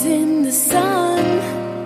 in the sun,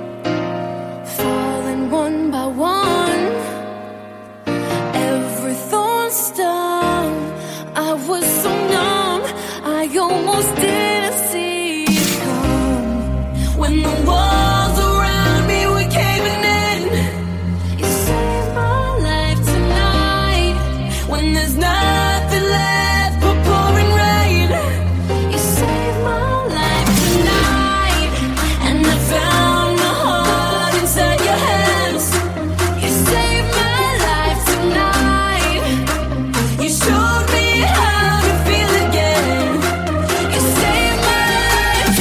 falling one by one. Every thorn stung, I was so numb, I almost didn't see it come. When the walls around me were caving in, you saved my life tonight. When there's nothing left but pouring rain, you saved my life tonight. And I found my heart inside your hands. You saved my life tonight. You showed me how to feel again. You saved my life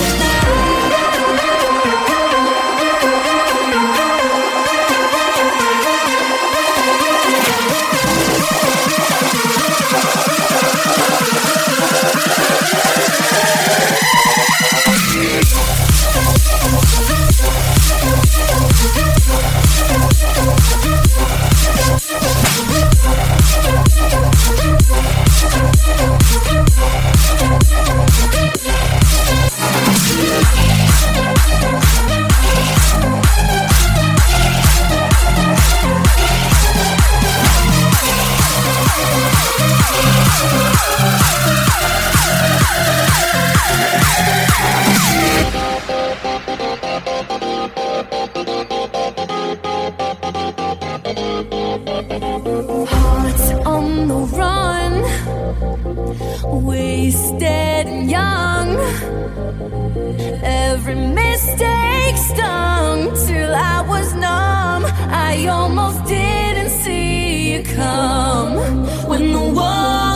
hearts on the run, wasted and young. Every mistake stung till I was numb. I almost didn't see you come. When the war